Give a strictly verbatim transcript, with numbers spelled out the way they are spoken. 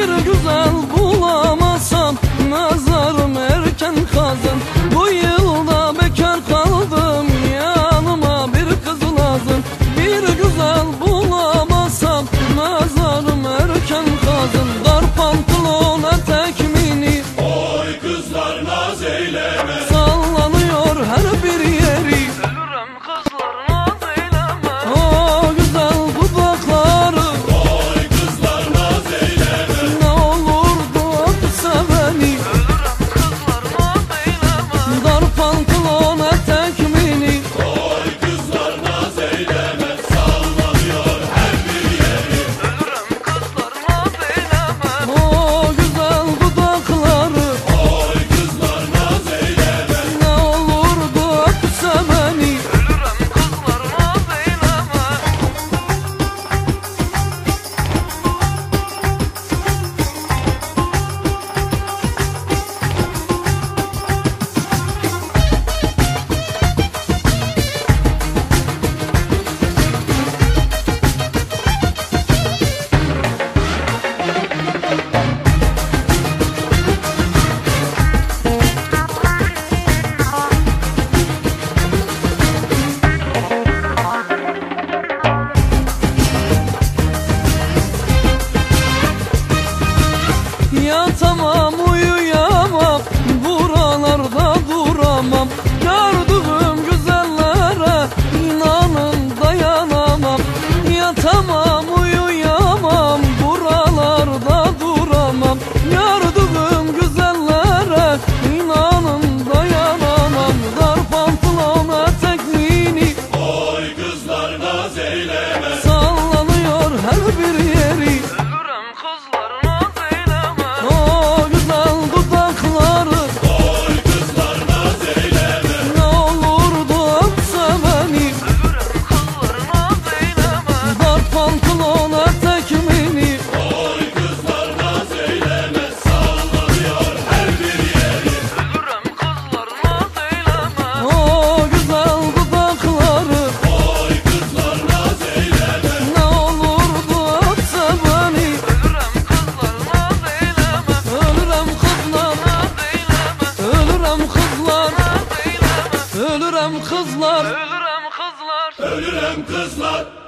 Bir güzel bulamasam nazarım erken kazan. Bu yılda bekar kaldım, yanıma bir kız lazım. Bir güzel bulamasam nazarım erken kazan. Dar pantolon etek mini, oy kızlar naz eyleme, sallanıyor her bir yeri. Ölürüm kızlar naz eyleme. O güzel dudakları, oy kızlar naz eyleme, ne olurdu öpse beni. Ölürüm kızlar naz eyleme. Dar pantolon etek mini, oy kızlar naz eyleme, sallanıyor her bir yeri. Ölürüm kızlar naz eyleme. o güzel dudakları, Oy kızlar naz eyleme, ne olurdu öpse beni. Ölürüm kızlar naz eyleme. Yatamam, uyuyamam, buralarda duramam. Gördüğüm güzellere inanın dayanamam. Yatamam, uyuyamam, buralarda duramam. Gördüğüm güzellere inanın dayanamam. Dar pantolon etek mini, oy kızlar naz eyleme, sallanıyor her bir yeri. Ölürüm kızlar naz eyleme. O güzel dudakları, oy kızlar naz eyleme, ne olurdu öpse beni. Ölürüm kızlar naz eyleme. Dar pantolon etek mini, oy kızlar naz eyleme, sallanıyor her bir yeri. Ölürüm kızlar naz eyleme. o güzel dudakları, Oy kızlar naz eyleme, ne olurdu öpse beni. Ölürüm kızlar naz eyleme. Ölürem kızlar, Naz eyleme. ölürem kızlar, Naz eyleme. ölürem kızlar. Ölürüm kızlar. ölürem kızlar.